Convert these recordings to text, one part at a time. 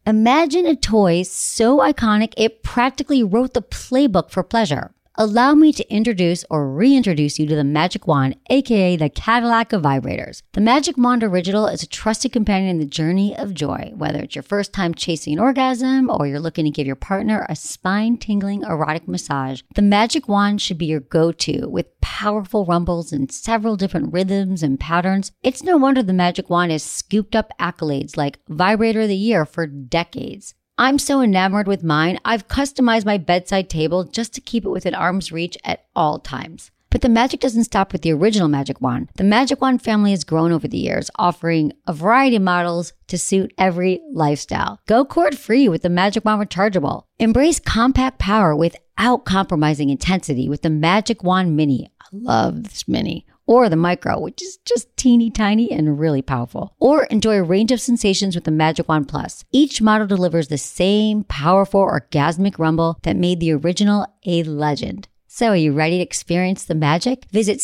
Imagine a toy so iconic it practically wrote the playbook for pleasure. Allow me to introduce or reintroduce you to the Magic Wand, aka the Cadillac of vibrators. The Magic Wand Original is a trusted companion in the journey of joy. Whether it's your first time chasing an orgasm or you're looking to give your partner a spine-tingling erotic massage, the Magic Wand should be your go-to with powerful rumbles and several different rhythms and patterns. It's no wonder the Magic Wand has scooped up accolades like Vibrator of the Year for decades. I'm so enamored with mine, I've customized my bedside table just to keep it within arm's reach at all times. But the magic doesn't stop with the original Magic Wand. The Magic Wand family has grown over the years, offering a variety of models to suit every lifestyle. Go cord-free with the Magic Wand Rechargeable. Embrace compact power without compromising intensity with the Magic Wand Mini. I love this Mini. Or the Micro, which is just teeny tiny and really powerful. Or enjoy a range of sensations with the Magic Wand Plus. Each model delivers the same powerful orgasmic rumble that made the original a legend. So are you ready to experience the magic? Visit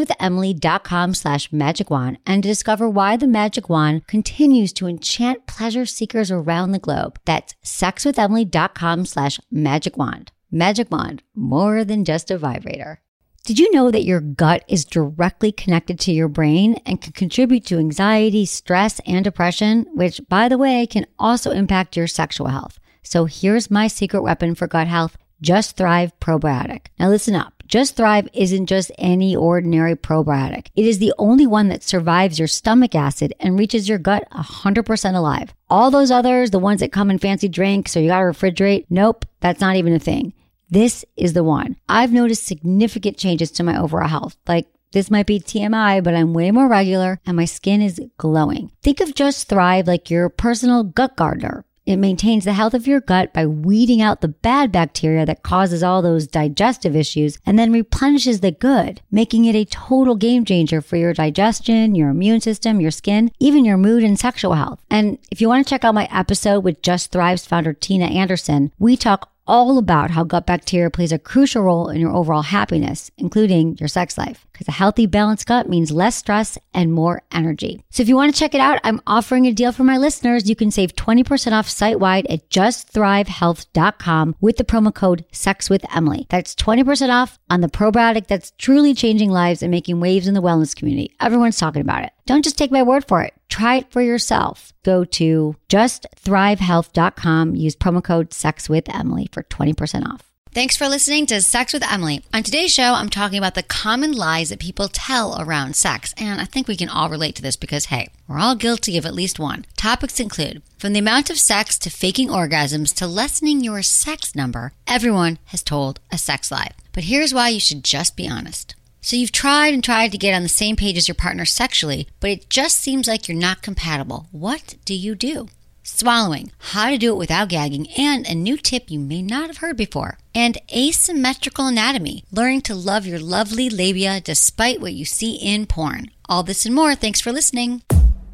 sexwithemily.com/magicwand and discover why the Magic Wand continues to enchant pleasure seekers around the globe. That's sexwithemily.com/magicwand. Magic Wand, more than just a vibrator. Did you know that your gut is directly connected to your brain and can contribute to anxiety, stress, and depression, which, by the way, can also impact your sexual health? So here's my secret weapon for gut health, Just Thrive Probiotic. Now listen up. Just Thrive isn't just any ordinary probiotic. It is the only one that survives your stomach acid and reaches your gut 100% alive. All those others, the ones that come in fancy drinks or you gotta refrigerate, nope, that's not even a thing. This is the one. I've noticed significant changes to my overall health. Like, this might be TMI, but I'm way more regular and my skin is glowing. Think of Just Thrive like your personal gut gardener. It maintains the health of your gut by weeding out the bad bacteria that causes all those digestive issues and then replenishes the good, making it a total game changer for your digestion, your immune system, your skin, even your mood and sexual health. And if you want to check out my episode with Just Thrive's founder, Tina Anderson, we talk all about how gut bacteria plays a crucial role in your overall happiness, including your sex life. Because a healthy, balanced gut means less stress and more energy. So if you want to check it out, I'm offering a deal for my listeners. You can save 20% off site-wide at justthrivehealth.com with the promo code SEXWithEmily. That's 20% off on the probiotic that's truly changing lives and making waves in the wellness community. Everyone's talking about it. Don't just take my word for it. Try it for yourself. Go to justthrivehealth.com. Use promo code SEXWithEmily for 20% off. Thanks for listening to Sex with Emily. On today's show, I'm talking about the common lies that people tell around sex. And I think we can all relate to this because, hey, we're all guilty of at least one. Topics include, from the amount of sex to faking orgasms to lessening your sex number, everyone has told a sex lie. But here's why you should just be honest. So you've tried and tried to get on the same page as your partner sexually, but it just seems like you're not compatible. What do you do? Swallowing, how to do it without gagging, and a new tip you may not have heard before. And asymmetrical anatomy, learning to love your lovely labia despite what you see in porn. All this and more. Thanks for listening.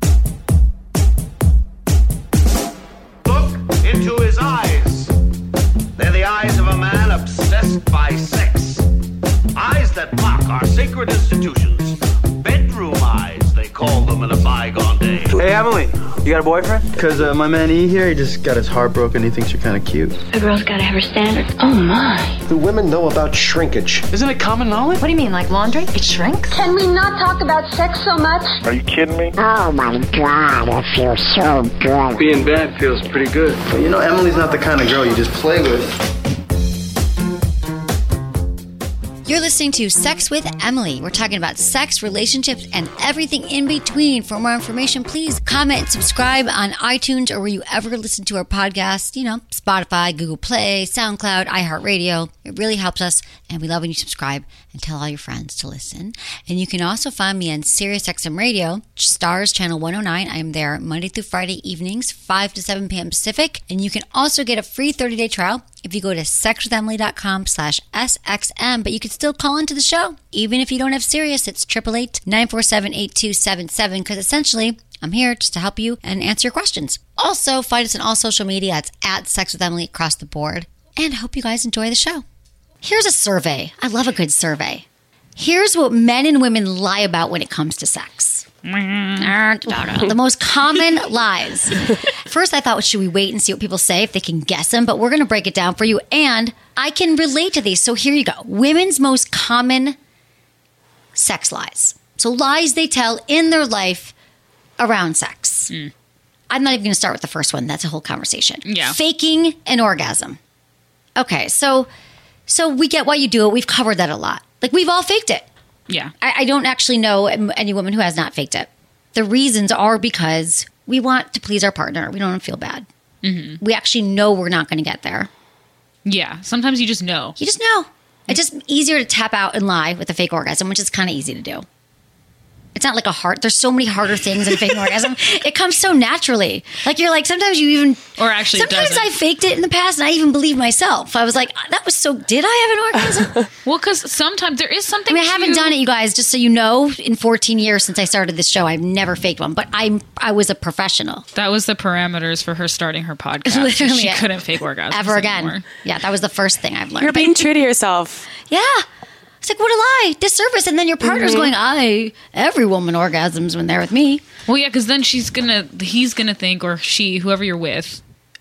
Look into his eyes. They're the eyes of a man obsessed by sex. Eyes that mock our sacred institutions. Bedroom eyes, they call them in a bygone day. Hey, Emily, you got a boyfriend? Because my man E here, he just got his heart broken. He thinks you're kind of cute. A girl's got to have her standards. Oh, my. Do women know about shrinkage? Isn't it common knowledge? What do you mean, like laundry? It shrinks? Can we not talk about sex so much? Are you kidding me? Oh my God, it feels so good. Being bad feels pretty good. But you know, Emily's not the kind of girl you just play with. You're listening to Sex with Emily. We're talking about sex, relationships, and everything in between. For more information, please comment, subscribe on iTunes or where you ever listen to our podcast. You know, Spotify, Google Play, SoundCloud, iHeartRadio. It really helps us, and we love when you subscribe and tell all your friends to listen. And you can also find me on SiriusXM Radio, Stars Channel 109. I am there Monday through Friday evenings, 5 to 7 p.m. Pacific. And you can also get a free 30-day trial if you go to sexwithemily.com/SXM. But you can still call into the show. Even if you don't have Sirius, it's 888-947-8277 because essentially I'm here just to help you and answer your questions. Also, find us on all social media. It's at Sex with Emily across the board. And I hope you guys enjoy the show. Here's a survey. I love a good survey. Here's what men and women lie about when it comes to sex. The most common lies. First, I thought, should we wait and see what people say if they can guess them? But we're going to break it down for you. And I can relate to these. So here you go. Women's most common sex lies. So lies they tell in their life around sex. I'm not even going to start with the first one. That's a whole conversation. Yeah. Faking an orgasm. Okay, so we get why you do it. We've covered that a lot. Like, we've all faked it. Yeah. I don't actually know any woman who has not faked it. The reasons are because we want to please our partner. We don't want to feel bad. Mm-hmm. We actually know we're not going to get there. Yeah. Sometimes you just know. You just know. It's just easier to tap out and lie with a fake orgasm, which is kind of easy to do. It's not like a heart. There's so many harder things than faking orgasm. It comes so naturally. Like, you're like, sometimes you even... Or actually sometimes doesn't. I faked it in the past and I even believe myself. I was like, that was so... Did I have an orgasm? Well, because sometimes there is something I haven't done it, you guys, just so you know. In 14 years since I started this show, I've never faked one. But I was a professional. That was the parameters for her starting her podcast. Literally, She couldn't fake orgasms ever again. anymore. Yeah, that was the first thing I've learned. You're being true to yourself. Yeah. It's like, what a lie. Disservice. And then your partner's going, every woman orgasms when they're with me. Well, yeah, because then he's gonna think, or she, whoever you're with.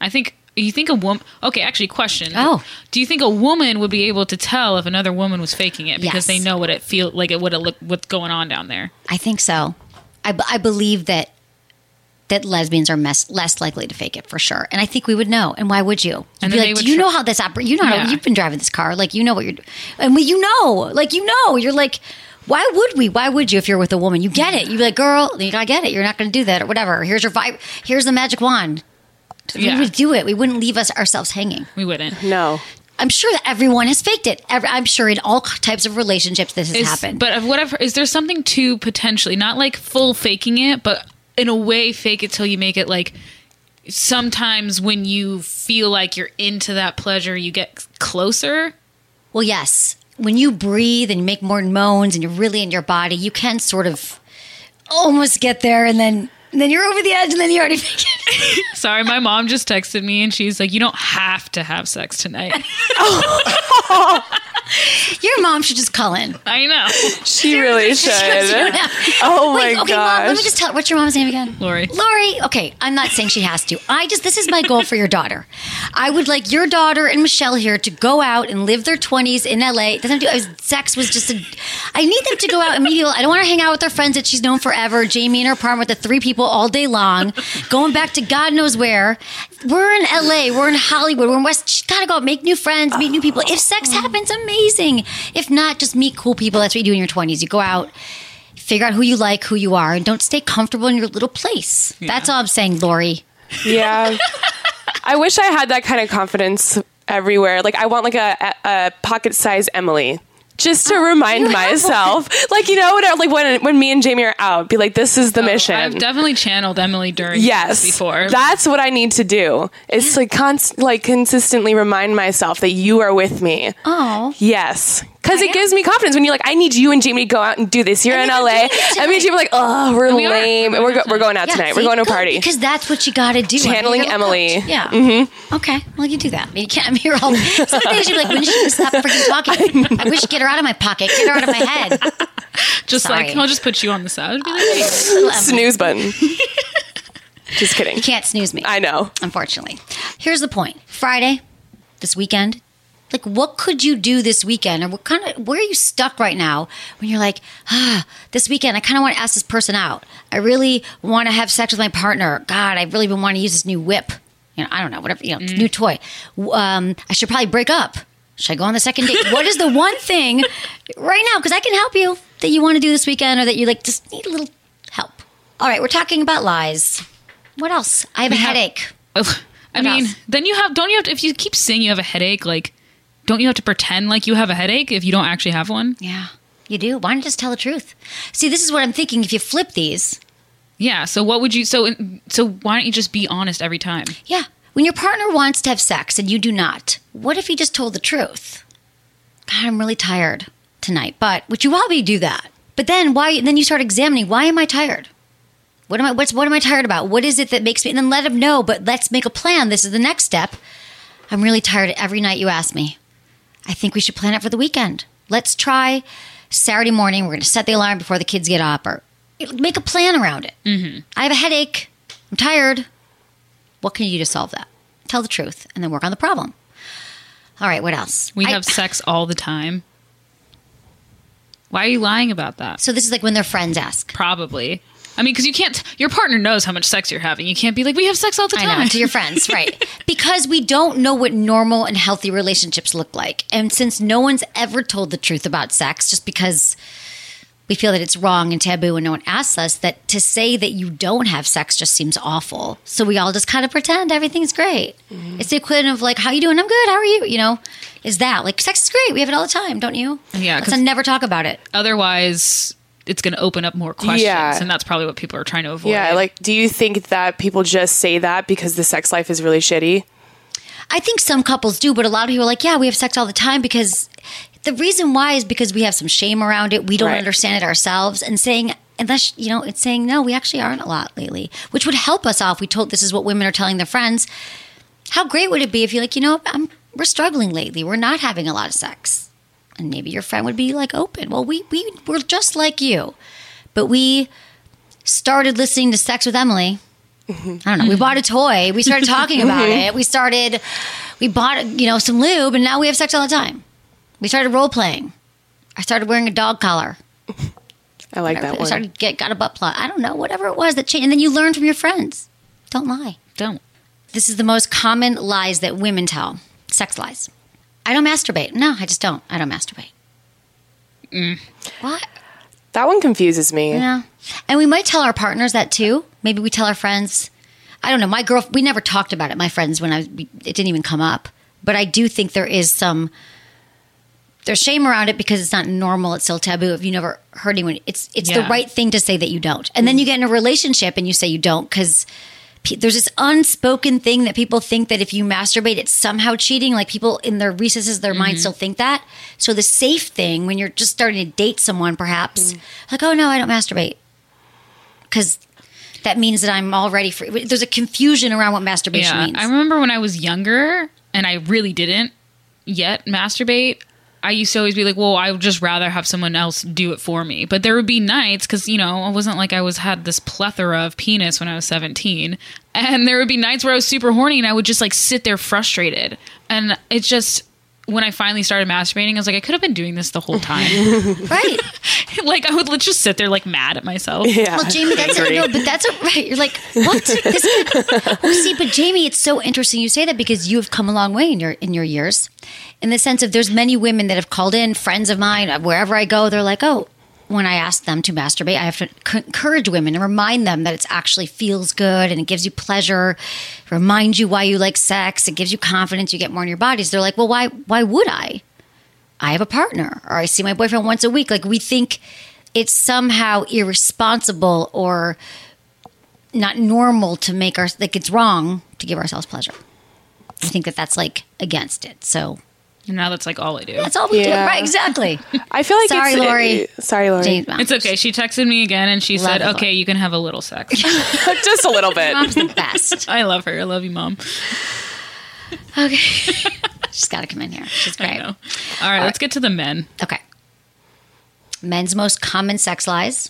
You think a woman? Okay, actually, question. Oh. Do you think a woman would be able to tell if another woman was faking it because Yes. they know what it feel like, what's going on down there? I think so. I believe that lesbians are less likely to fake it for sure. And I think we would know. And why would you? And You'd then be they like, would do you know how this operates? You know, Yeah. you've been driving this car. Like, you know what you're doing. And you know, you're like, why would we? Why would you if you're with a woman? You get it. You'd be like, girl, I get it. You're not going to do that or whatever. Here's your vibe. Here's the magic wand. Yeah. We would do it. We wouldn't leave ourselves hanging. We wouldn't. No. I'm sure that everyone has faked it. I'm sure in all types of relationships this has happened. But whatever, is there something to potentially, not like full faking it, but in a way fake it till you make it like... Sometimes when you feel like you're into that pleasure, you get closer. Well, yes. When you breathe and you make more moans and you're really in your body, you can sort of almost get there, and then you're over the edge, and then you already make it. Sorry, my mom just texted me and she's like, you don't have to have sex tonight. Your mom should just call in. I know. She really should. Oh my okay, gosh. Mom, let me just tell. What's your mom's name again? Lori. Okay, I'm not saying she has to. This is my goal for your daughter. I would like your daughter and Michelle here to go out and live their 20s in LA. It doesn't do sex was just I need them to go out and meet people. I don't want her to hang out with her friends that she's known forever. Jamie and her apartment with the 3 people all day long, going back to God knows where. We're in LA. We're in Hollywood. We're in West. She's got to go out, make new friends, meet new people. If sex happens, amazing. If not, just meet cool people. That's what you do in your 20s. You go out, figure out who you like, who you are, and don't stay comfortable in your little place. Yeah. That's all I'm saying, Lori. Yeah. I wish I had that kind of confidence everywhere. Like, I want like a pocket-sized Emily. Just to remind myself, like, you know, when me and Jamie are out, be like, this is the mission. I've definitely channeled Emily during this before. That's what I need to do. It's like consistently remind myself that you are with me. Oh. Yes. Because it gives me confidence when you're like, I need you and Jamie to go out and do this. You're in LA. I mean, Jamie like, oh, we're lame. And we're going out tonight. We're going to a party. Because that's what you got to do. Channeling Emily. Yeah. Mm-hmm. Okay. Well, you do that. I mean, you can't. I'm here all. Some days you're like, when is she going to stop freaking talking? I wish she'd get her out of my pocket. Get her out of my head. I'll just put you on the side. Be like, hey. Snooze button. Just kidding. You can't snooze me. I know. Unfortunately. Here's the point. Friday, this weekend. Like, what could you do this weekend? Or where are you stuck right now when you're like, this weekend, I kind of want to ask this person out. I really want to have sex with my partner. God, I've really been wanting to use this new whip. I don't know, whatever, new toy. I should probably break up. Should I go on the second date? What is the one thing right now, because I can help you, that you want to do this weekend, or that you just need a little help? All right, we're talking about lies. What else? I have a headache. Then don't you have to, if you keep saying you have a headache, like, don't you have to pretend like you have a headache if you don't actually have one? Yeah, you do. Why don't you just tell the truth? See, this is what I'm thinking. If you flip these. Yeah, so what would you... So why don't you just be honest every time? Yeah. When your partner wants to have sex and you do not, what if you just told the truth? God, I'm really tired tonight. Would you probably do that? But then then you start examining, why am I tired? What am I tired about? What is it that makes me... And then let him know, but let's make a plan. This is the next step. I'm really tired every night you ask me. I think we should plan it for the weekend. Let's try Saturday morning. We're going to set the alarm before the kids get up, or make a plan around it. Mm-hmm. I have a headache. I'm tired. What can you do to solve that? Tell the truth and then work on the problem. All right, what else? We have sex all the time. Why are you lying about that? So this is like when their friends ask. Probably. I mean, because you can't, your partner knows how much sex you're having. You can't be like, we have sex all the time. I know, to your friends, right. Because we don't know what normal and healthy relationships look like. And since no one's ever told the truth about sex, just because we feel that it's wrong and taboo and no one asks us, that to say that you don't have sex just seems awful. So we all just kind of pretend everything's great. Mm-hmm. It's the equivalent of like, how you doing? I'm good. How are you? You know, is that like sex is great. We have it all the time, don't you? Yeah. Let's never talk about it. Otherwise, it's going to open up more questions. Yeah. And that's probably what people are trying to avoid. Yeah. Like, do you think that people just say that because the sex life is really shitty? I think some couples do, but a lot of people are like, yeah, we have sex all the time because the reason why is because we have some shame around it. We don't understand it ourselves. And saying, unless, you know, it's saying, no, we actually aren't a lot lately, which would help us all if we told this is what women are telling their friends. How great would it be if you're like, you know, we're struggling lately. We're not having a lot of sex. And maybe your friend would be like open. Well, we're just like you. But we started listening to Sex with Emily. I don't know. We bought a toy. We started talking about it. We bought, you know, some lube, and now we have sex all the time. We started role playing. I started wearing a dog collar. I like that one. I got a butt plug. I don't know, whatever it was that changed. And then you learn from your friends. Don't lie. Don't. This is the most common lies that women tell. Sex lies. I don't masturbate. No, I just don't. I don't masturbate. What? That one confuses me. Yeah. And we might tell our partners that too. Maybe we tell our friends. I don't know. My girl, we never talked about it. My friends, it didn't even come up. But I do think there's shame around it because it's not normal. It's still taboo. If you never heard anyone, it's the right thing to say that you don't. And then you get in a relationship and you say you don't because there's this unspoken thing that people think that if you masturbate, it's somehow cheating. Like people in their recesses of their mind still think that. So the safe thing when you're just starting to date someone, perhaps, like, oh no, I don't masturbate. Because that means that I'm all ready for it. There's a confusion around what masturbation means. I remember when I was younger and I really didn't yet masturbate, I used to always be like, well, I would just rather have someone else do it for me. But there would be nights, because, you know, it wasn't like I had this plethora of penis when I was 17. And there would be nights where I was super horny and I would just like sit there frustrated. And it's just, when I finally started masturbating, I was like, I could have been doing this the whole time. Right. Like, I would just sit there like mad at myself. Yeah. Well, Jamie, right. You're like, what? Well, see, but Jamie, it's so interesting you say that because you have come a long way in your years. In the sense of there's many women that have called in, friends of mine, wherever I go, they're like, oh, when I ask them to masturbate, I have to encourage women and remind them that it actually feels good and it gives you pleasure, remind you why you like sex, it gives you confidence, you get more in your bodies. They're like, well, why would I? I have a partner, or I see my boyfriend once a week. Like, we think it's somehow irresponsible or not normal to make like it's wrong to give ourselves pleasure. I think that's like against it. So and now that's like all I do. That's all we do. Right, exactly. I feel like Sorry, Lori. Sorry, Lori. James, it's okay. She texted me again and she said, okay, you can have a little sex. Just a little bit. Mom's the best. I love her. I love you, Mom. Okay. She's got to come in here. She's great. I know. All right, let's get to the men. Okay. Men's most common sex lies.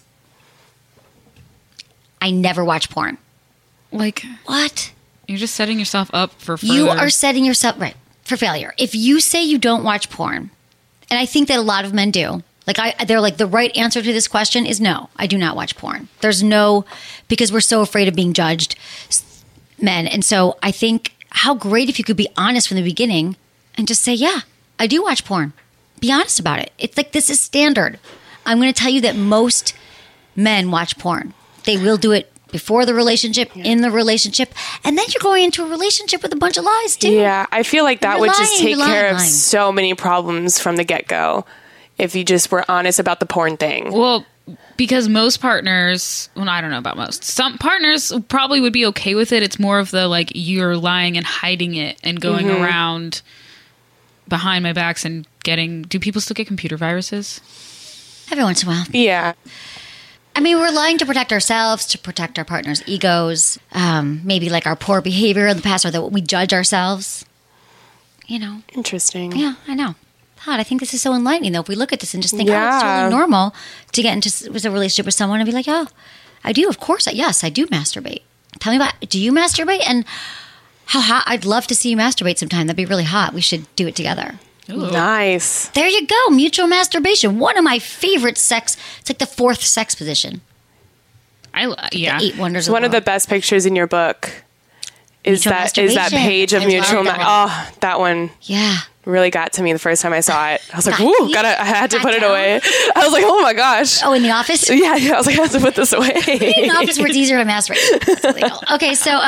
I never watch porn. Like, what? You're just setting yourself up for further. You are setting yourself, right, for failure. If you say you don't watch porn, and I think that a lot of men do, they're like, the right answer to this question is no, I do not watch porn. Because we're so afraid of being judged, men. And so I think how great if you could be honest from the beginning and just say, yeah, I do watch porn. Be honest about it. It's like, this is standard. I'm going to tell you that most men watch porn. They will do it before the relationship, in the relationship, and then you're going into a relationship with a bunch of lies too. Yeah, I feel like that would just take care of lying. so many problems from the get-go if you just were honest about the porn thing. Well, because most partners, well, I don't know about most. Some partners probably would be okay with it. It's more of the, like, you're lying and hiding it and going around behind my backs and do people still get computer viruses? Every once in a while. Yeah. I mean, we're lying to protect ourselves, to protect our partner's egos, maybe like our poor behavior in the past or that we judge ourselves. You know. Interesting. Yeah, I know. God, I think this is so enlightening, though. If we look at this and just think, oh, it's totally normal to get into a relationship with someone and be like, oh, I do. Of course. Yes, I do masturbate. Tell me about, do you masturbate? And how hot? I'd love to see you masturbate sometime. That'd be really hot. We should do it together. Ooh. Nice. There you go. Mutual masturbation. One of my favorite sex. It's like the fourth sex position. Yeah. The 8 wonders. One of the best pictures in your book is that page of mutual. Oh, that one. Yeah. Really got to me the first time I saw it. I was like, "Ooh, I had to put it away." I was like, "Oh my gosh!" Oh, in the office? Yeah. I was like, "I have to put this away." In the office where it's easier to masturbate. That's illegal. Okay, so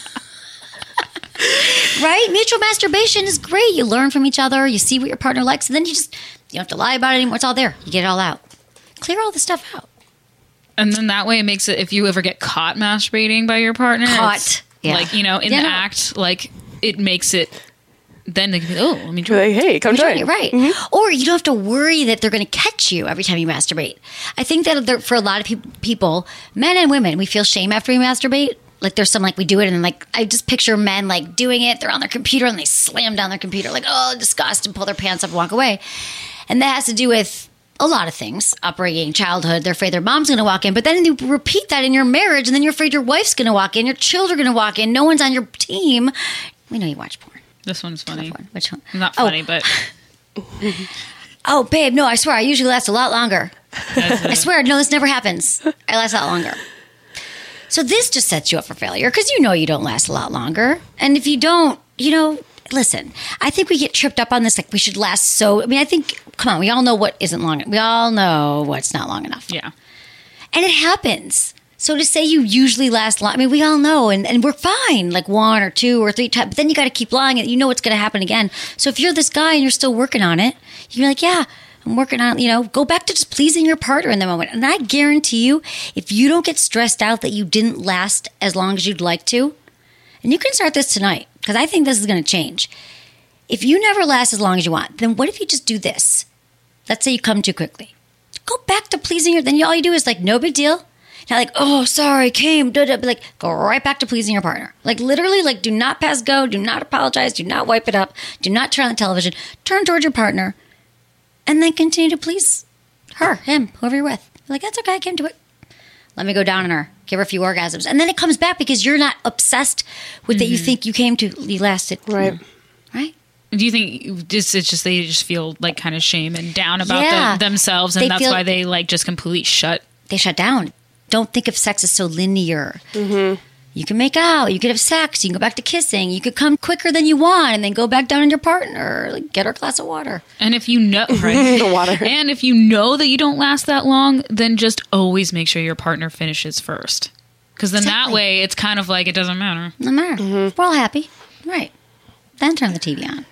right, mutual masturbation is great. You learn from each other. You see what your partner likes, and then you don't have to lie about it anymore. It's all there. You get it all out. Clear all the stuff out. And then that way it makes it, if you ever get caught masturbating by your partner, like, in the act, like, it makes it. Then they can be, let me try. Like, hey, come join. Right. Mm-hmm. Or you don't have to worry that they're going to catch you every time you masturbate. I think that for a lot of people, men and women, we feel shame after we masturbate. Like there's some, like we do it and like, I just picture men like doing it. They're on their computer and they slam down their computer like, oh, disgust, and pull their pants up and walk away. And that has to do with a lot of things, upbringing, childhood. They're afraid their mom's going to walk in. But then you repeat that in your marriage and then you're afraid your wife's going to walk in. Your children are going to walk in. No one's on your team. We know you watch porn. This one's funny. Which one? Not funny, but... Oh, babe, no, I swear, I usually last a lot longer. I swear, no, this never happens. I last a lot longer. So this just sets you up for failure because you know you don't last a lot longer. And if you don't, listen, I think we get tripped up on this, like we should last so... I mean, I think, come on, we all know what isn't long. We all know what's not long enough. Yeah. And it happens. So to say you usually last long, I mean, we all know, and we're fine, like 1 or 2 or 3 times, but then you got to keep lying, and you know what's going to happen again. So if you're this guy and you're still working on it, you're like, yeah, I'm working on it, go back to just pleasing your partner in the moment. And I guarantee you, if you don't get stressed out that you didn't last as long as you'd like to, and you can start this tonight, because I think this is going to change. If you never last as long as you want, then what if you just do this? Let's say you come too quickly. Go back to pleasing your, then all you do is like, no big deal. Not like, oh, sorry, came, but like, go right back to pleasing your partner. Like, literally, like, do not pass go, do not apologize, do not wipe it up, do not turn on the television, turn towards your partner, and then continue to please her, him, whoever you're with. Like, that's okay, I came to it. Let me go down on her, give her a few orgasms. And then it comes back because you're not obsessed with that you think you lasted. Right. Right? Do you think it's just they just feel like kind of shame and down about themselves, and that's why they like just completely They shut down. Don't think of sex as so linear. Mm-hmm. You can make out. You could have sex. You can go back to kissing. You could come quicker than you want and then go back down on your partner. Like, get her a glass of water. And if you know, right? The water. And if you know that you don't last that long, then just always make sure your partner finishes first. Because then that way, it's kind of like it doesn't matter. No matter. Mm-hmm. We're all happy. Right. Then turn the TV on.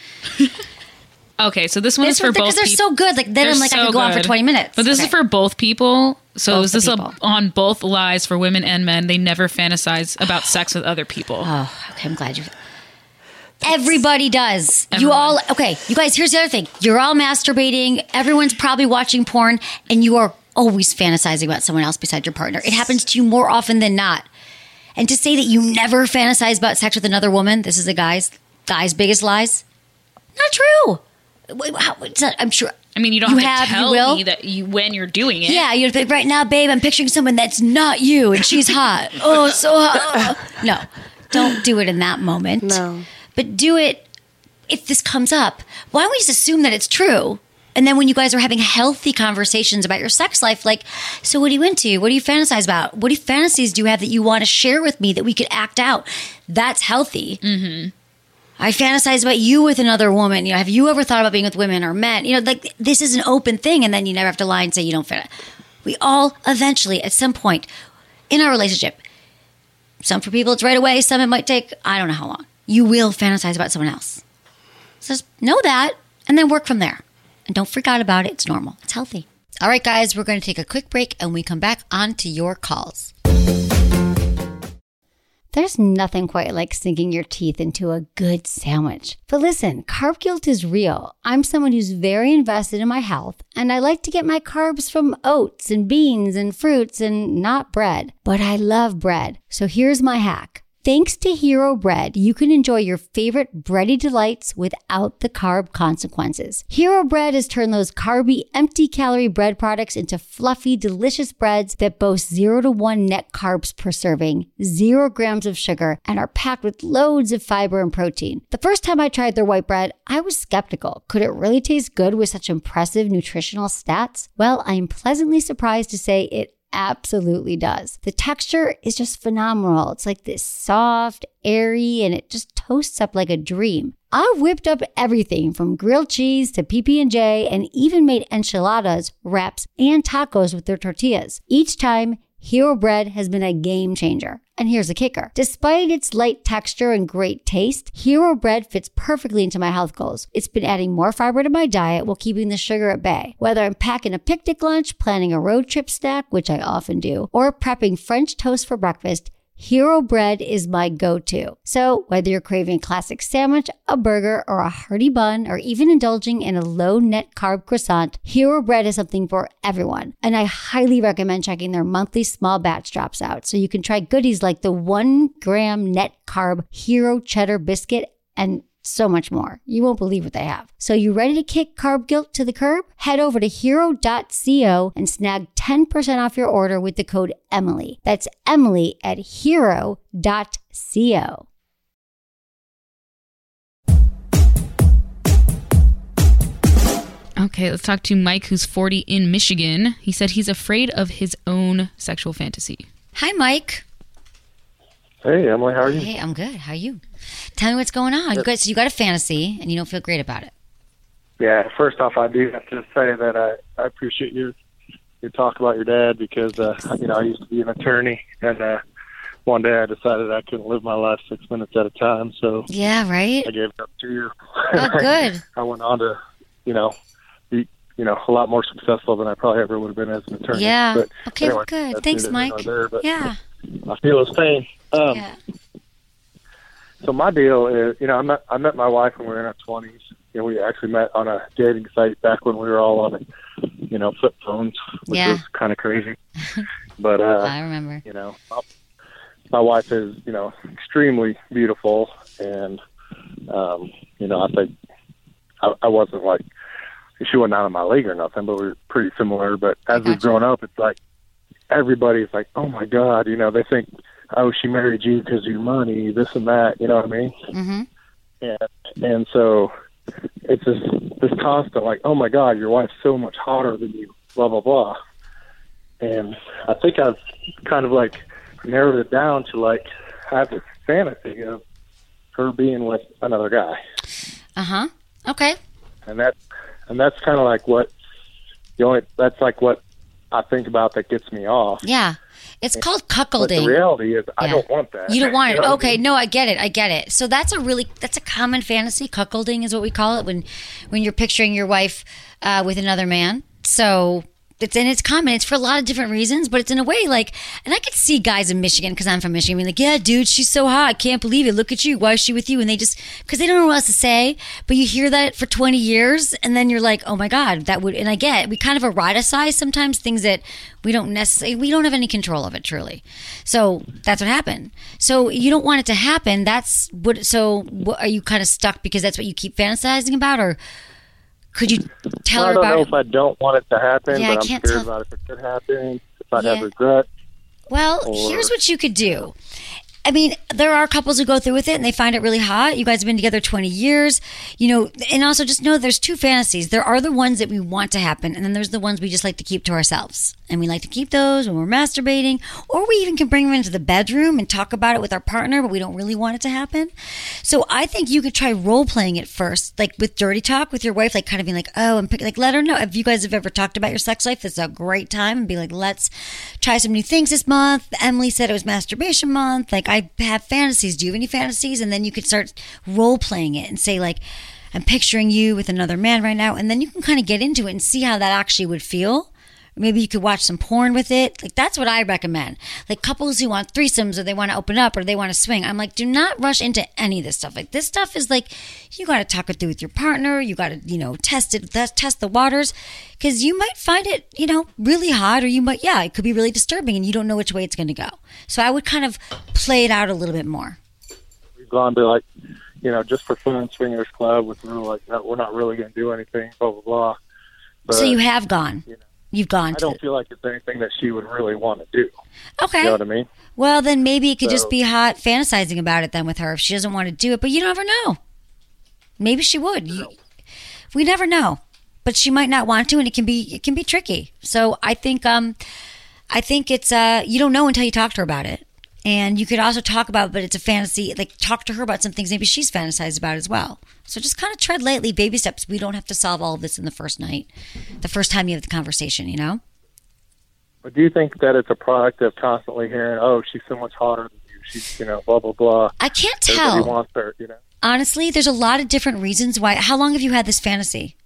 Okay, so this one is for both people. Because they're so good. Like, then I'm like, I could go on for 20 minutes. But this is for both people. So is this on both lies for women and men? They never fantasize about sex with other people. Oh, okay. I'm glad you... Everybody does. Everyone. You guys, here's the other thing. You're all masturbating. Everyone's probably watching porn. And you are always fantasizing about someone else besides your partner. It happens to you more often than not. And to say that you never fantasize about sex with another woman, this is the guy's biggest lies. Not true. I'm sure. I mean, you don't have to tell me that when you're doing it. Yeah, you're like, right now, babe, I'm picturing someone that's not you, and she's hot. Oh, so hot. No, don't do it in that moment. No. But do it if this comes up. Why don't we just assume that it's true? And then when you guys are having healthy conversations about your sex life, like, so what are you into? What do you fantasize about? What fantasies do you have that you want to share with me that we could act out? That's healthy. Mm-hmm. I fantasize about you with another woman. Have you ever thought about being with women or men? Like, this is an open thing, and then you never have to lie and say you don't fit it. We all eventually, at some point in our relationship, some for people it's right away, some it might take, I don't know how long. You will fantasize about someone else. So just know that, and then work from there. And don't freak out about it. It's normal. It's healthy. All right, guys, we're going to take a quick break, and we come back on to your calls. There's nothing quite like sinking your teeth into a good sandwich. But listen, carb guilt is real. I'm someone who's very invested in my health, and I like to get my carbs from oats and beans and fruits and not bread. But I love bread. So here's my hack. Thanks to Hero Bread, you can enjoy your favorite bready delights without the carb consequences. Hero Bread has turned those carby, empty-calorie bread products into fluffy, delicious breads that boast 0 to 1 net carbs per serving, 0 grams of sugar, and are packed with loads of fiber and protein. The first time I tried their white bread, I was skeptical. Could it really taste good with such impressive nutritional stats? Well, I am pleasantly surprised to say it absolutely does. The texture is just phenomenal. It's like this soft, airy, and it just toasts up like a dream. I've whipped up everything from grilled cheese to PB&J and even made enchiladas, wraps, and tacos with their tortillas. Each time, Hero Bread has been a game changer. And here's the kicker. Despite its light texture and great taste, Hero Bread fits perfectly into my health goals. It's been adding more fiber to my diet while keeping the sugar at bay. Whether I'm packing a picnic lunch, planning a road trip snack, which I often do, or prepping French toast for breakfast, Hero Bread is my go-to. So whether you're craving a classic sandwich, a burger, or a hearty bun, or even indulging in a low net carb croissant, Hero Bread is something for everyone. And I highly recommend checking their monthly small batch drops out so you can try goodies like the 1 gram net carb Hero Cheddar Biscuit and so much more. You won't believe what they have. So you ready to kick carb guilt to the curb? Head over to hero.co and snag 10% off your order with the code Emily. That's Emily at hero.co. Okay, let's talk to Mike, who's 40 in Michigan. He said he's afraid of his own sexual fantasy. Hi, Mike. Hey, Emily, how are you? Hey, I'm good. How are you? Tell me what's going on. So you got a fantasy, and you don't feel great about it. Yeah, first off, I do have to say that I appreciate your talk about your dad because, I used to be an attorney, and one day I decided I couldn't live my life 6 minutes at a time, so yeah, right? I gave it up to you. Oh, good. I went on to, be, a lot more successful than I probably ever would have been as an attorney. Yeah. But okay, anyway, good. Thanks, Mike. Yeah. I feel his pain. Yeah. So my deal is, I met my wife when we were in our 20s. We actually met on a dating site back when we were all on, flip phones, which was kind of crazy. But I remember. My wife is, extremely beautiful, and I think I wasn't like she wasn't out of my league or nothing, but we were pretty similar. But as we've grown up, it's like everybody's like, oh my God, they think, oh, she married you because of your money, this and that, you know what I mean? Mm-hmm. And so it's this constant like, oh my God, your wife's so much hotter than you, blah, blah, blah. And I think I've kind of like narrowed it down to like have this fantasy of her being with another guy. Uh-huh. Okay. And that's kind of like that's like what I think about that gets me off. Yeah. It's called cuckolding. But the reality is I don't want that. You don't want it. Okay. I mean? No, I get it. So that's a common fantasy. Cuckolding is what we call it when you're picturing your wife with another man. So it's common. It's for a lot of different reasons, but it's in a way like, and I could see guys in Michigan, because I'm from Michigan, being like, yeah, dude, she's so hot. I can't believe it. Look at you. Why is she with you? And they just, because they don't know what else to say, but you hear that for 20 years and then you're like, oh my God, and we kind of eroticize sometimes things that we don't have any control of it, truly. So that's what happened. So you don't want it to happen. What are you kind of stuck because that's what you keep fantasizing about, or could you tell her about it? I don't know if I don't want it to happen, yeah, but I'm scared about if it could happen, if I'd have regret. Well, here's what you could do. I mean, there are couples who go through with it and they find it really hot. You guys have been together 20 years, and also just know there's two fantasies. There are the ones that we want to happen, and then there's the ones we just like to keep to ourselves. And we like to keep those when we're masturbating, or we even can bring them into the bedroom and talk about it with our partner, but we don't really want it to happen. So I think you could try role playing it first, like with dirty talk with your wife, like kind of being like, oh, and let her know. If you guys have ever talked about your sex life, it's a great time, and be like, let's try some new things this month. Emily said it was masturbation month. Like, I have fantasies. Do you have any fantasies? And then you could start role playing it and say, like, I'm picturing you with another man right now. And then you can kind of get into it and see how that actually would feel Maybe you could watch some porn with it. Like, that's what I recommend. Like, couples who want threesomes or they want to open up or they want to swing. I'm like, do not rush into any of this stuff. Like, this stuff is like, you got to talk it through with your partner. You got to, test the waters, because you might find it, really hot, or you might, it could be really disturbing and you don't know which way it's going to go. So I would kind of play it out a little bit more. We've gone to just for fun, swingers club with rule like that. We're not really going to do anything, blah, blah, blah. But, so you have gone. You've gone. I don't feel like it's anything that she would really want to do. Okay. You know what I mean? Well, then maybe it could just be hot fantasizing about it then with her if she doesn't want to do it. But you never know. Maybe she would. We never know. But she might not want to, and it can be tricky. So I think it's you don't know until you talk to her about it. And you could also talk about, but it's a fantasy, like talk to her about some things maybe she's fantasized about as well. So just kind of tread lightly, baby steps. We don't have to solve all of this in the first night, the first time you have the conversation, But do you think that it's a product of constantly hearing, oh, she's so much hotter than you, she's, blah, blah, blah. I can't tell. Everybody wants her, Honestly, there's a lot of different reasons why. How long have you had this fantasy?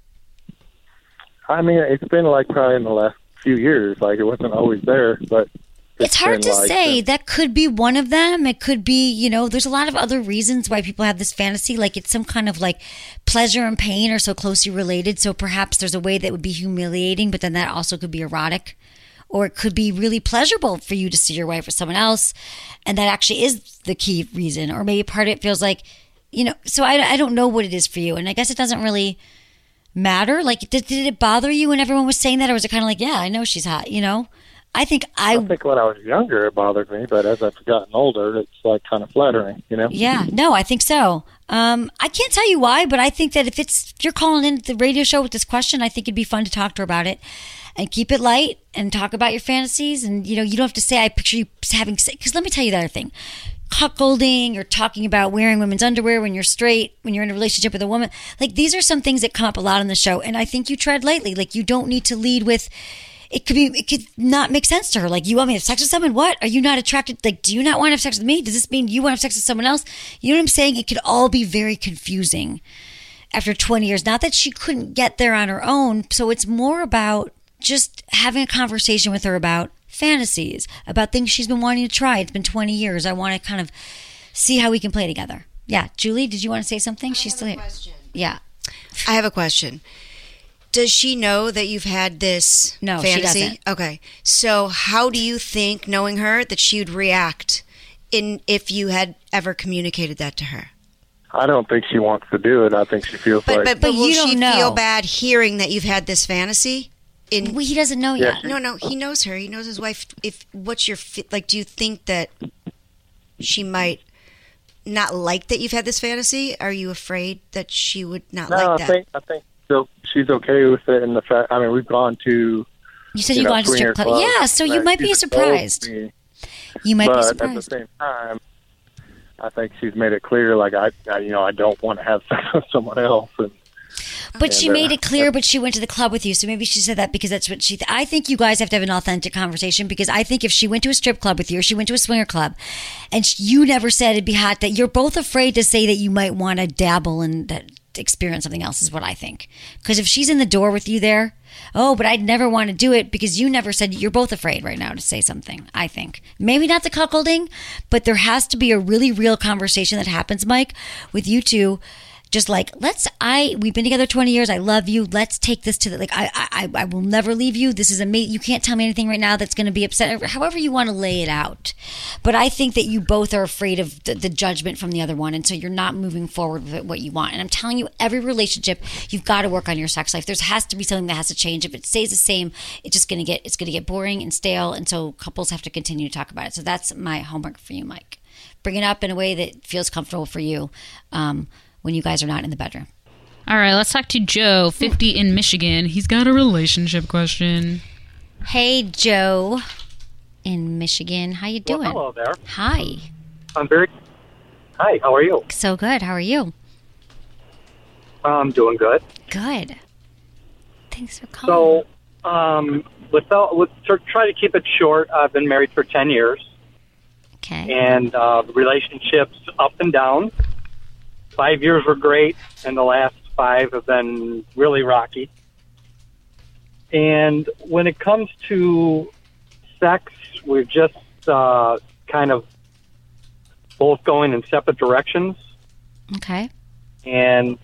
I mean, it's been like probably in the last few years. Like, it wasn't always there, but... It's hard to say. That could be one of them. It could be, there's a lot of other reasons why people have this fantasy. Like, it's some kind of like pleasure and pain are so closely related. So perhaps there's a way that would be humiliating, but then that also could be erotic. Or it could be really pleasurable for you to see your wife with someone else. And that actually is the key reason. Or maybe part of it feels like, so I don't know what it is for you. And I guess it doesn't really matter. Like, did it bother you when everyone was saying that? Or was it kind of like, yeah, I know she's hot, I think when I was younger it bothered me, but as I've gotten older, it's like kind of flattering, Yeah, no, I think so. I can't tell you why, but I think that if you're calling in the radio show with this question, I think it'd be fun to talk to her about it and keep it light and talk about your fantasies. And, you don't have to say, I picture you having sex. Because let me tell you the other thing. Cuckolding, or talking about wearing women's underwear when you're straight, when you're in a relationship with a woman. Like, these are some things that come up a lot on the show. And I think you tread lightly. Like, you don't need to lead with... It could not make sense to her. Like, you want me to have sex with someone? What? Are you not attracted? Like, do you not want to have sex with me? Does this mean you want to have sex with someone else? You know what I'm saying? It could all be very confusing after 20 years. Not that she couldn't get there on her own. So it's more about just having a conversation with her about fantasies, about things she's been wanting to try. It's been 20 years. I want to kind of see how we can play together. Yeah. Julie, did you want to say something? She's still here. Yeah. I have a question. Does she know that you've had this fantasy? She doesn't. Okay. So how do you think, knowing her, that she would react if you had ever communicated that to her? I don't think she wants to do it. I think she feels but like... But will she feel bad hearing that you've had this fantasy? Well, he doesn't know yet. No, he knows her. He knows his wife. Do you think that she might not like that you've had this fantasy? Are you afraid that she would not like that? I think she's okay with it, and the fact, I mean, we've gone to... You said you've gone to strip club. Yeah, so you might be surprised. You might be surprised. But at the same time, I think she's made it clear, like, I don't want to have sex with someone else. But she made it clear, but she went to the club with you, so maybe she said that because that's what she... I think you guys have to have an authentic conversation, because I think if she went to a strip club with you, or she went to a swinger club, and you never said it'd be hot, that you're both afraid to say that you might want to dabble and experience something else, is what I think. Because if she's in the door with you there, but I'd never want to do it because you never said, you're both afraid right now to say something, I think. Maybe not the cuckolding, but there has to be a really real conversation that happens, Mike, with you two. Just like, we've been together 20 years. I love you. Let's take this to I will never leave you. This is amazing. You can't tell me anything right now that's going to be upset. However you want to lay it out. But I think that you both are afraid of the judgment from the other one. And so you're not moving forward with what you want. And I'm telling you, every relationship, you've got to work on your sex life. There has to be something that has to change. If it stays the same, it's going to get boring and stale. And so couples have to continue to talk about it. So that's my homework for you, Mike. Bring it up in a way that feels comfortable for you. When you guys are not in the bedroom. All right, let's talk to Joe, 50 in Michigan. He's got a relationship question. Hey, Joe in Michigan. How you doing? Well, hello there. Hi. Hi, how are you? So good. How are you? I'm doing good. Good. Thanks for calling. So, try to keep it short. I've been married for 10 years. Okay. And the relationship's up and down. 5 years were great, and the last 5 have been really rocky. And when it comes to sex, we're just kind of both going in separate directions. Okay. And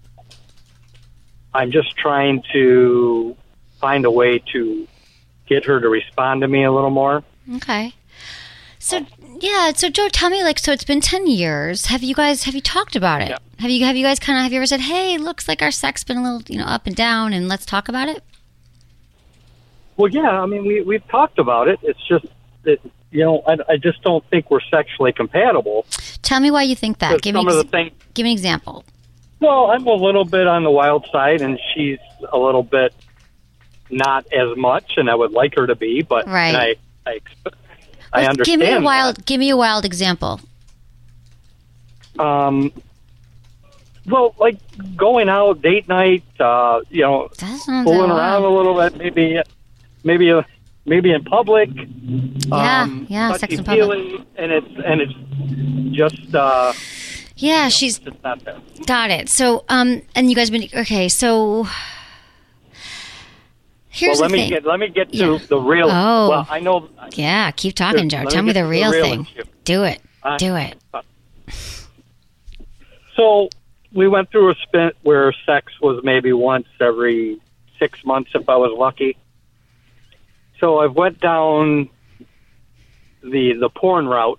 I'm just trying to find a way to get her to respond to me a little more. Okay. So Joe, tell me, like, so it's been 10 years. Have you talked about it? Yeah. Have you ever said, hey, looks like our sex been a little, up and down, and let's talk about it? Well, yeah, I mean, we've talked about it. It's just that, I just don't think we're sexually compatible. Tell me why you think that. Give me an example. Well, I'm a little bit on the wild side, and she's a little bit not as much, and I would like her to be, but right. I understand. Give me a wild example. Well, like going out, date night, fooling around a little bit, maybe in public. Sex in public. And it's just. She's just not there. Got it. So, and you guys been okay. So. Here's let me get to the real. Oh, well, I know. Yeah, keep talking, Joe. Tell me the real thing. Issue. Do it. Do it. So we went through a stint where sex was maybe once every 6 months if I was lucky. So I went down the porn route,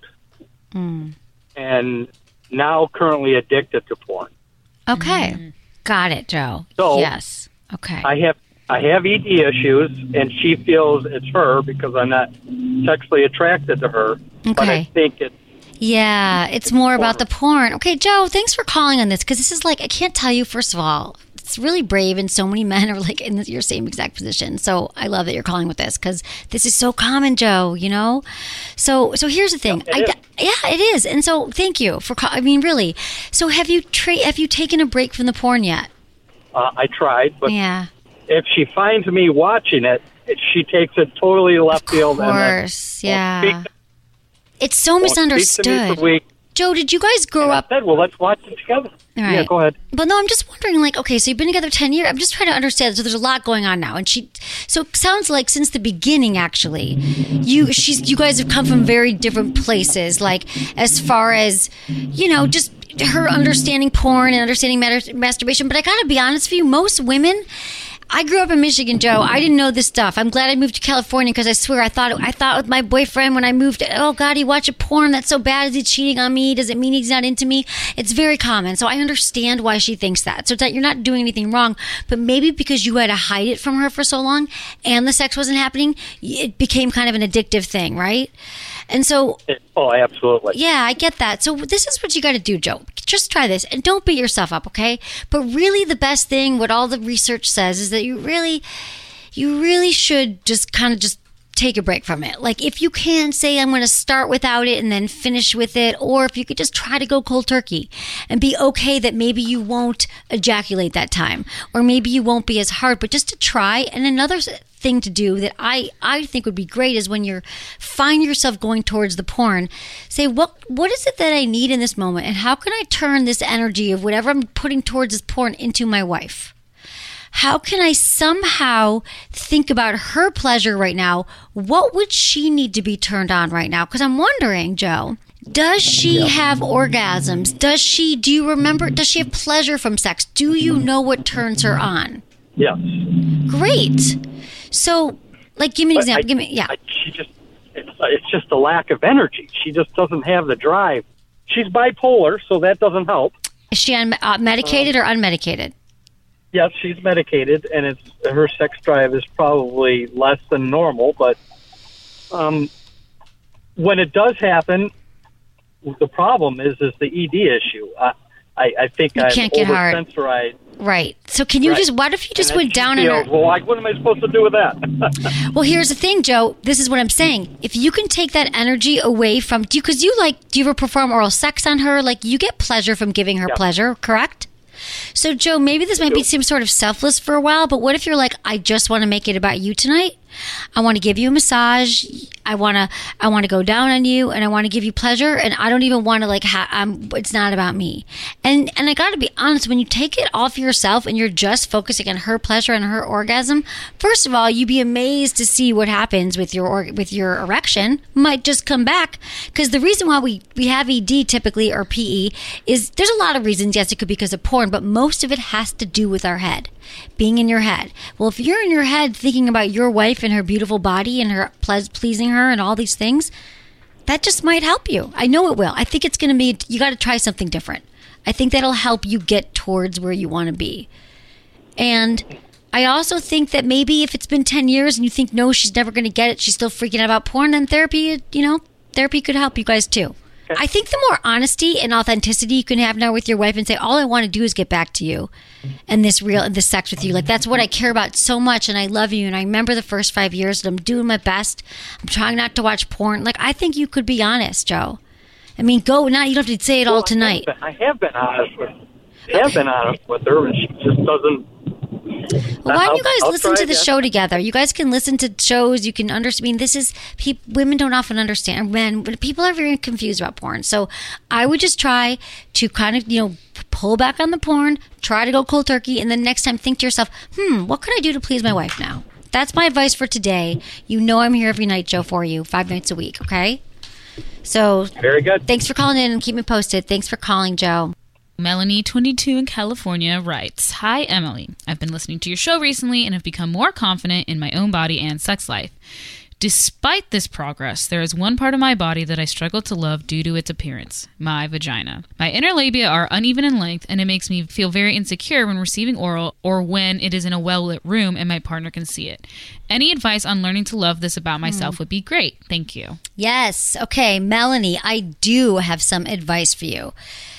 and now currently addicted to porn. Okay, got it, Joe. So yes, okay. I have ED issues, and she feels it's her because I'm not sexually attracted to her. Okay. But I think it's more about the porn. Okay, Joe, thanks for calling on this, because this is like, I can't tell you, first of all, it's really brave, and so many men are like in your same exact position. So I love that you're calling with this, because this is so common, Joe, So here's the thing. It is. And so thank you for calling. I mean, really. So have you taken a break from the porn yet? I tried, but yeah. If she finds me watching it, she takes it totally left field. Of course, yeah. It's so misunderstood. Joe, did you guys grow up? I said, well, let's watch it together. All right. Yeah, go ahead. But no, I'm just wondering, like, okay, so you've been together 10 years. I'm just trying to understand. So there's a lot going on now. And so it sounds like since the beginning, actually, you guys have come from very different places, like as far as, just her understanding porn and understanding masturbation. But I got to be honest with you, most women... I grew up in Michigan, Joe. I didn't know this stuff. I'm glad I moved to California, because I swear I thought with my boyfriend when I moved, oh God, he watched a porn. That's so bad. Is he cheating on me? Does it mean he's not into me? It's very common. So I understand why she thinks that. So it's that you're not doing anything wrong, but maybe because you had to hide it from her for so long and the sex wasn't happening, it became kind of an addictive thing, right? And so... Oh, absolutely. Yeah, I get that. So this is what you got to do, Joe. Just try this, and don't beat yourself up, okay? But really the best thing, what all the research says, is that you really should just take a break from it. Like, if you can say, I'm going to start without it and then finish with it, or if you could just try to go cold turkey and be okay that maybe you won't ejaculate that time, or maybe you won't be as hard, but just to try. And another thing to do that I think would be great is when you find yourself going towards the porn, say, what is it that I need in this moment, and how can I turn this energy of whatever I'm putting towards this porn into my wife? How can I somehow think about her pleasure right now? What would she need to be turned on right now? Because I'm wondering, Joe, does she have orgasms? Does she have pleasure from sex? Do you know what turns her on? Yes. Great. So, like, give me an example. It's just a lack of energy. She just doesn't have the drive. She's bipolar, so that doesn't help. Is she medicated or unmedicated? Yes, she's medicated, and her sex drive is probably less than normal. But when it does happen, the problem is the ED issue. I think I'm oversensorized. Right. So can you what if you just went down in her... Well, what am I supposed to do with that? Well, here's the thing, Joe. This is what I'm saying. If you can take that energy away from... Do you ever perform oral sex on her? Like, you get pleasure from giving her pleasure, correct? So, Joe, maybe this might seem sort of selfless for a while, but what if you're like, I just want to make it about you tonight? I want to give you a massage. I want to go down on you, and I want to give you pleasure. And I don't even want to it's not about me. And I got to be honest, when you take it off yourself and you're just focusing on her pleasure and her orgasm, first of all, you'd be amazed to see what happens with your erection. Might just come back, because the reason why we have ED typically, or PE, is there's a lot of reasons. Yes, it could be because of porn, but most of it has to do with our head, being in your head. Well, if you're in your head thinking about your wife and her beautiful body and her pleasing her and all these things, that just might help you. I know it will. I think it's going to be, you got to try something different. I think that'll help you get towards where you want to be. And I also think that maybe if it's been 10 years and you think, no, she's never going to get it, she's still freaking out about porn, then therapy could help you guys too. I think the more honesty and authenticity you can have now with your wife and say, all I want to do is get back to you and this sex with you. Like, that's what I care about so much, and I love you, and I remember the first 5 years, and I'm doing my best. I'm trying not to watch porn. Like, I think you could be honest, Joe. I mean, go now. You don't have to say it all tonight. I have been honest with her, and she just doesn't. Well, why don't you guys listen to the show together? You guys can listen to shows. You can understand. I mean, this is women don't often understand. Men, people are very confused about porn. So I would just try to kind of, pull back on the porn, try to go cold turkey, and then next time think to yourself, what can I do to please my wife now? That's my advice for today. I'm here every night, Joe, for you, 5 nights a week. Okay. So very good. Thanks for calling in and keep me posted. Thanks for calling, Joe. Melanie, 22 in California, writes, Hi, Emily. I've been listening to your show recently and have become more confident in my own body and sex life. Despite this progress, there is one part of my body that I struggle to love due to its appearance, my vagina. My inner labia are uneven in length, and it makes me feel very insecure when receiving oral or when it is in a well-lit room and my partner can see it. Any advice on learning to love this about myself would be great. Thank you. Yes. Okay, Melanie, I do have some advice for you.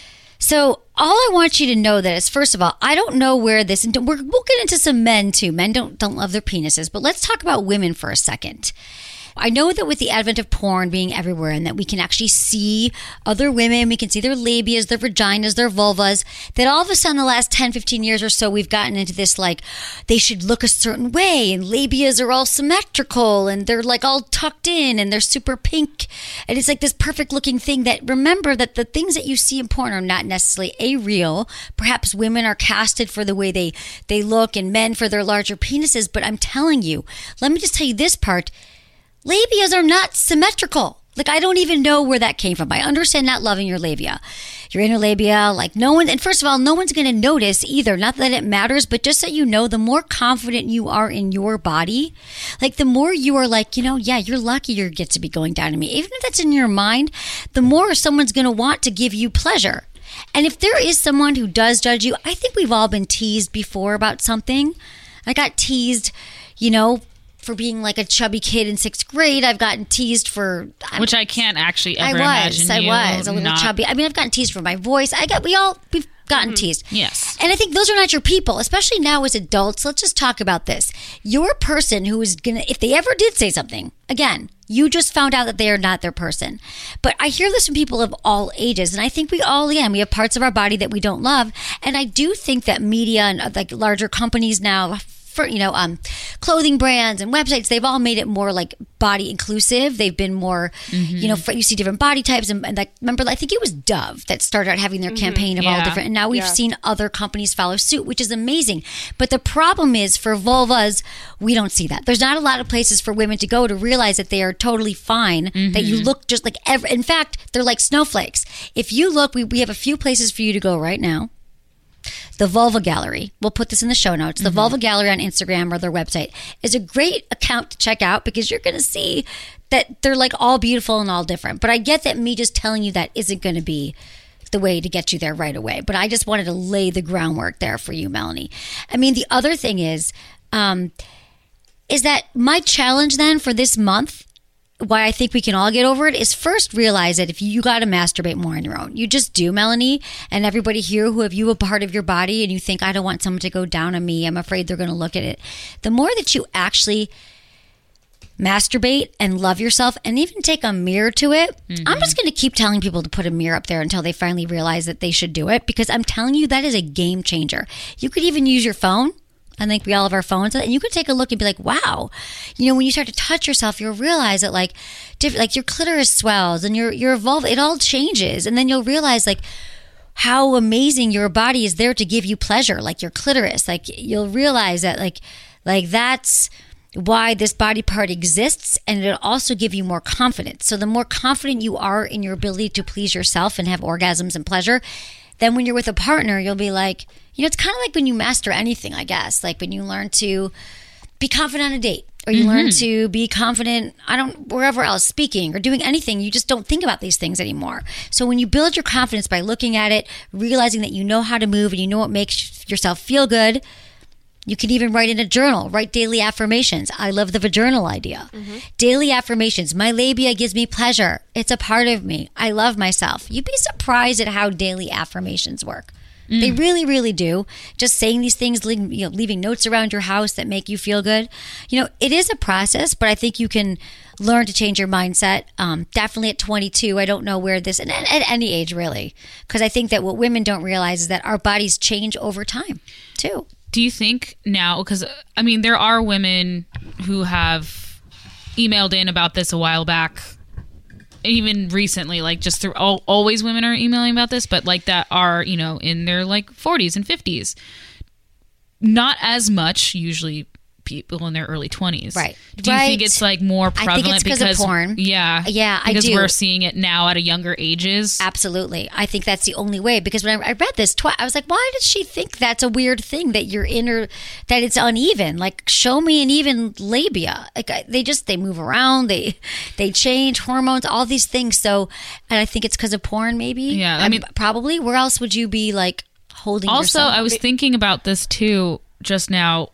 So all I want you to know that is, first of all, I don't know where this, and we'll get into some men too. Men don't love their penises, but let's talk about women for a second. I know that with the advent of porn being everywhere and that we can actually see other women, we can see their labias, their vaginas, their vulvas, that all of a sudden the last 10, 15 years or so, we've gotten into this, like, they should look a certain way, and labias are all symmetrical, and they're like all tucked in, and they're super pink, and it's like this perfect looking thing. That, remember that the things that you see in porn are not necessarily real. Perhaps women are casted for the way they look, and men for their larger penises, but I'm telling you, let me just tell you this part, labias are not symmetrical. Like, I don't even know where that came from. I understand not loving your labia, your inner labia. Like, no one, and first of all, no one's going to notice either. Not that it matters, but just so you know, the more confident you are in your body, like the more you are like, yeah, you're lucky you get to be going down to me. Even if that's in your mind, the more someone's going to want to give you pleasure. And if there is someone who does judge you, I think we've all been teased before about something. I got teased, for being like a chubby kid in 6th grade. I've gotten teased for... Which I can't actually ever imagine I was a little chubby. I mean, I've gotten teased for my voice. We've gotten teased. Yes. And I think those are not your people, especially now as adults. Let's just talk about this. Your person who is going to... If they ever did say something, again, you just found out that they are not their person. But I hear this from people of all ages, and I think we have parts of our body that we don't love. And I do think that media and like larger companies now... clothing brands and websites, they've all made it more like body inclusive. They've been more, you see different body types. And like, remember, I think it was Dove that started out having their campaign of all different. And now we've seen other companies follow suit, which is amazing. But the problem is for vulvas, we don't see that. There's not a lot of places for women to go to realize that they are totally fine, that you look just like in fact, they're like snowflakes. If you look, we have a few places for you to go right now. The Vulva Gallery, we'll put this in the show notes. The Vulva Gallery on Instagram or their website is a great account to check out because you're going to see that they're like all beautiful and all different. But I get that me just telling you that isn't going to be the way to get you there right away. But I just wanted to lay the groundwork there for you, Melanie. I mean, the other thing is that my challenge then for this month, why I think we can all get over it, is first realize that if you got to masturbate more on your own. You just do, Melanie, and everybody here who have you a part of your body and you think, I don't want someone to go down on me, I'm afraid they're going to look at it. The more that you actually masturbate and love yourself and even take a mirror to it, I'm just going to keep telling people to put a mirror up there until they finally realize that they should do it, because I'm telling you that is a game changer. You could even use your phone I think we all have our phones, and you can take a look and be like, wow, when you start to touch yourself, you'll realize that like your clitoris swells and you're evolving. It all changes. And then you'll realize like how amazing your body is there to give you pleasure, like your clitoris. Like you'll realize that like that's why this body part exists, and it'll also give you more confidence. So the more confident you are in your ability to please yourself and have orgasms and pleasure, then when you're with a partner, you'll be like, it's kind of like when you master anything, I guess. Like when you learn to be confident on a date, or you learn to be confident, wherever else, speaking or doing anything, you just don't think about these things anymore. So when you build your confidence by looking at it, realizing that you know how to move and you know what makes yourself feel good, you can even write in a journal, write daily affirmations. I love the vaginal idea. Daily affirmations. My labia gives me pleasure. It's a part of me. I love myself. You'd be surprised at how daily affirmations work. They really, really do. Just saying these things, leaving notes around your house that make you feel good. It is a process, but I think you can learn to change your mindset. Definitely at 22. I don't know where this, and at any age really, because I think that what women don't realize is that our bodies change over time too. Do you think now, because I mean, there are women who have emailed in about this a while back, even recently, like just through always women are emailing about this, but like that are, in their like 40s and 50s. Not as much usually people in their early 20s. Right. Do you think it's like more prevalent I think it's because of porn? Yeah. Yeah, I do. Because we're seeing it now at a younger ages. Absolutely. I think that's the only way, because when I read this twice, I was like, why does she think that's a weird thing that you're in, or that it's uneven? Like, show me an even labia. Like they move around, they change, hormones, all these things. So, and I think it's because of porn maybe. Yeah. I mean, probably. Where else would you be like holding also, yourself? I was thinking about this too just now.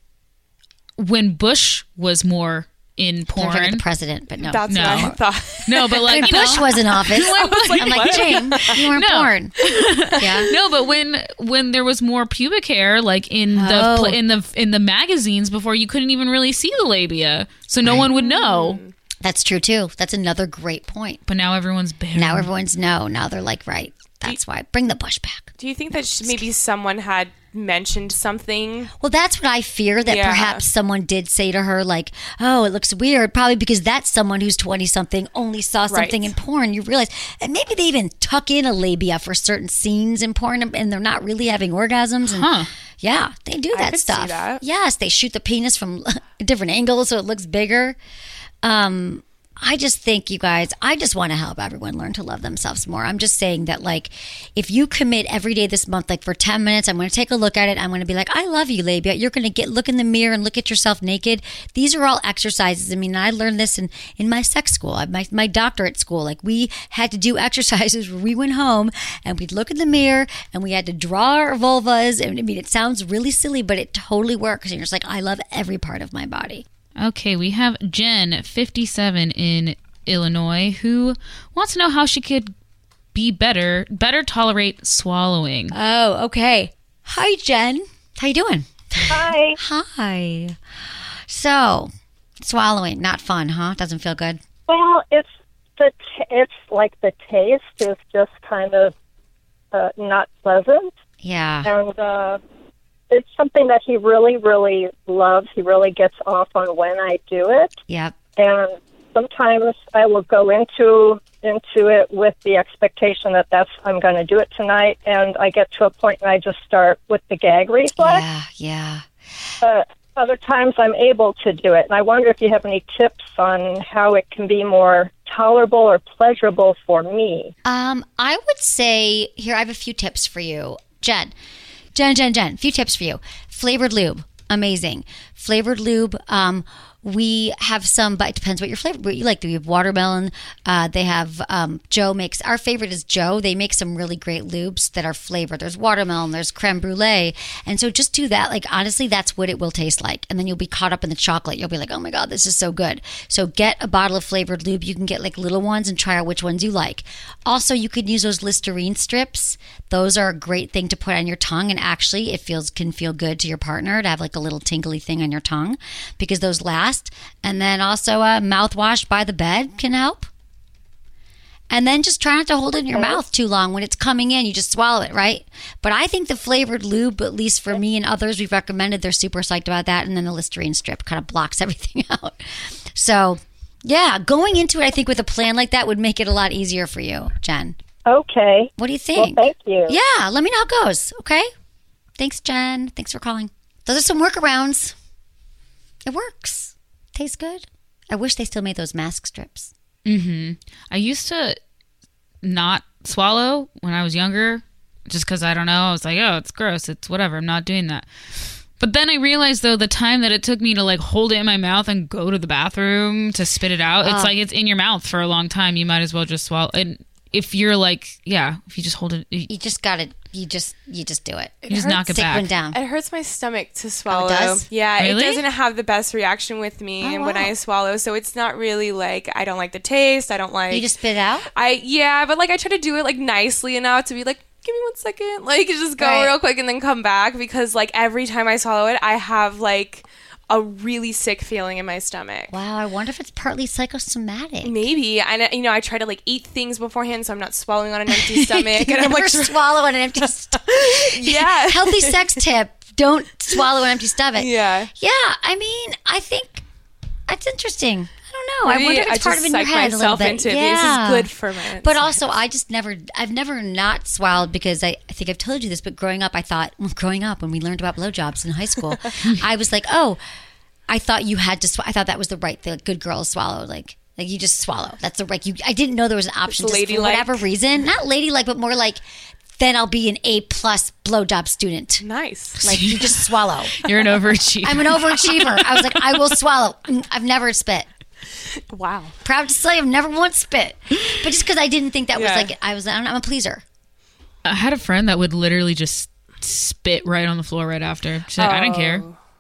When Bush was more in porn, the president, but no, That's what I thought. No, but like when Bush was in office, I'm like, James, you were in porn. Yeah, no, but when there was more pubic hair, like in the magazines before, you couldn't even really see the labia, so no one would know. That's true too. That's another great point. But now everyone's bare. Now everyone's Now they're like, right. That's why. Bring the Bush back. Do you think that maybe someone had mentioned something? Well, that's what I fear, that perhaps someone did say to her, like, oh, it looks weird. Probably because that's someone who's 20-something only saw something in porn. You realize, and maybe they even tuck in a labia for certain scenes in porn, and they're not really having orgasms. And yeah, they do that stuff. See that. Yes, they shoot the penis from different angles so it looks bigger. I just think, you guys, I just want to help everyone learn to love themselves more. I'm just saying that, like, if you commit every day this month, like for 10 minutes, I'm going to take a look at it. I'm going to be like, I love you, labia. You're going to look in the mirror and look at yourself naked. These are all exercises. I mean, I learned this in my sex school, my doctorate school. Like, we had to do exercises where we went home and we'd look in the mirror and we had to draw our vulvas. And I mean, it sounds really silly, but it totally works. And you're just like, I love every part of my body. Okay, we have Jen, 57, in Illinois, who wants to know how she could be better tolerate swallowing. Oh, okay. Hi, Jen. How you doing? Hi. Hi. So, swallowing, not fun, huh? Doesn't feel good? Well, it's like the taste is just kind of not pleasant. Yeah. And it's something that he really, really loves. He really gets off on when I do it. Yep. And sometimes I will go into it with the expectation that I'm going to do it tonight, and I get to a point and I just start with the gag reflex. Yeah. Other times I'm able to do it, and I wonder if you have any tips on how it can be more tolerable or pleasurable for me. I would say, here, I have a few tips for you. Jen, a few tips for you. Flavored lube, amazing. Flavored lube, we have some, but it depends what you like. We have watermelon. They have, Joe makes, our favorite is Joe. They make some really great lubes that are flavored. There's watermelon, there's creme brulee. And so just do that. Like, honestly, that's what it will taste like. And then you'll be caught up in the chocolate. You'll be like, oh my God, this is so good. So get a bottle of flavored lube. You can get like little ones and try out which ones you like. Also, you could use those Listerine strips. Those are a great thing to put on your tongue. And actually, it can feel good to your partner to have like a little tingly thing on your tongue, because those last. And then also mouthwash by the bed can help. And then just try not to hold it in your mouth too long. When it's coming in, you just swallow it, right? But I think the flavored lube, at least for me and others we've recommended, they're super psyched about that. And then the Listerine strip kind of blocks everything out. So, yeah, going into it, I think with a plan like that would make it a lot easier for you, Jen. Okay. What do you think? Well, thank you. Yeah, let me know how it goes, okay? Thanks, Jen. Thanks for calling. Those are some workarounds. It works. Tastes good. I wish they still made those mask strips. I used to not swallow when I was younger just because, I don't know, I was like, oh, it's gross. It's whatever. I'm not doing that. But then I realized, though, the time that it took me to like hold it in my mouth and go to the bathroom to spit it out, it's like it's in your mouth for a long time. You might as well just swallow it. If you're like, if you just hold it. You just got to, you just do it. You just knock it back. One down. It hurts my stomach to swallow. Oh, it does? Yeah, Really? It doesn't have the best reaction with me when I swallow. So it's not really like, I don't like the taste. I don't like. You just spit it out? But like I try to do it like nicely enough to be like, give me 1 second. Like just go real quick and then come back, because like every time I swallow it, I have like a really sick feeling in my stomach. Wow, I wonder if it's partly psychosomatic. Maybe. And I try to like eat things beforehand so I'm not swallowing on an empty stomach. And I'm like swallow on an empty stomach. Yeah. Healthy sex tip. Don't swallow an empty stomach. Yeah. Yeah, I mean, I think that's interesting. I don't know. Maybe I wonder if it's part of in your head a little bit. Into this is good for me. But also, I've never not swallowed, because I think I've told you this, but growing up, when we learned about blowjobs in high school, I was like, I thought you had to I thought that was the right thing. Good girls swallow. Like you just swallow. That's the right. I didn't know there was an option just for whatever reason. Not ladylike, but more like, then I'll be an A+ blowjob student. Nice. Like you just swallow. You're an overachiever. I'm an overachiever. I was like, I will swallow. I've never spit. Wow. Proud to say I've never once spit. But just because I didn't think that was like, I'm a pleaser. I had a friend that would literally just spit right on the floor right after. She's like, I didn't care.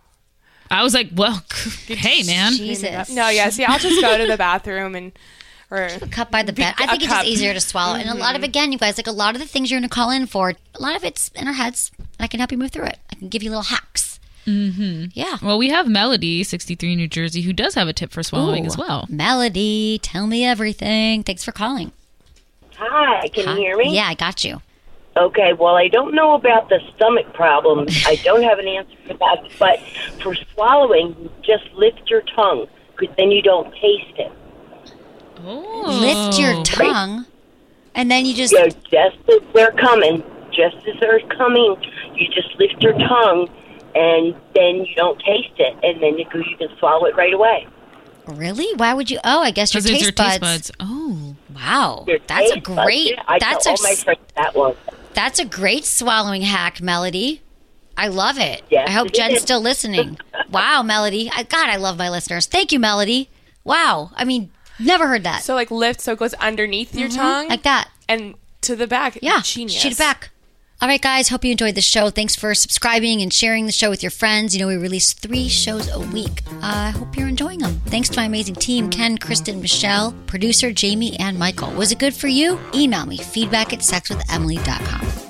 I was like, well, hey, man. Jesus. No, see, I'll just go to the bathroom or a cup by the bed. I think it's just easier to swallow. And a lot of, again, you guys, like a lot of the things you're going to call in for, a lot of it's in our heads. I can help you move through it. I can give you little hacks. Yeah. Well, we have Melody, 63, New Jersey, who does have a tip for swallowing as well. Melody, tell me everything. Thanks for calling. Hi, can you hear me? Yeah, I got you. Okay, well, I don't know about the stomach problem. I don't have an answer for that. But for swallowing, just lift your tongue, because then you don't taste it. Oh. Lift your tongue, and then you just... Yeah, just as they're coming, you just lift your tongue, and then you don't taste it, and then you can swallow it right away. Really? Why would you? Oh, I guess your taste buds. Oh, wow. That's a great... I tell all my friends that one. That's a great swallowing hack, Melody. I love it. Yes, I hope Jen's still listening. Wow, Melody. God, I love my listeners. Thank you, Melody. Wow. I mean, never heard that. So like lift, so it goes underneath your tongue? Like that. And to the back. Yeah. Genius. Shoot it back. All right, guys. Hope you enjoyed the show. Thanks for subscribing and sharing the show with your friends. You know, we release 3 shows a week. I hope you're enjoying them. Thanks to my amazing team, Ken, Kristen, Michelle, producer Jamie, and Michael. Was it good for you? Email me, feedback@sexwithemily.com.